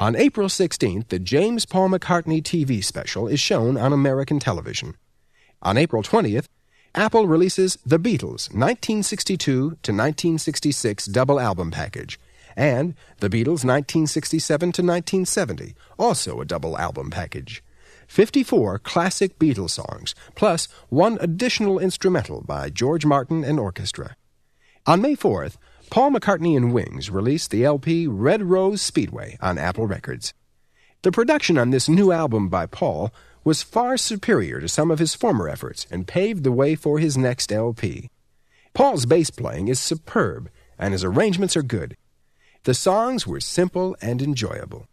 On April 16th, the James Paul McCartney TV special is shown on American television. On April 20th, Apple releases The Beatles 1962 to 1966 double album package and The Beatles 1967 to 1970, also a double album package. 54 classic Beatles songs, plus one additional instrumental by George Martin and orchestra. On May 4th, Paul McCartney and Wings released the LP Red Rose Speedway on Apple Records. The production on this new album by Paul was far superior to some of his former efforts and paved the way for his next LP. Paul's bass playing is superb, and his arrangements are good. The songs were simple and enjoyable.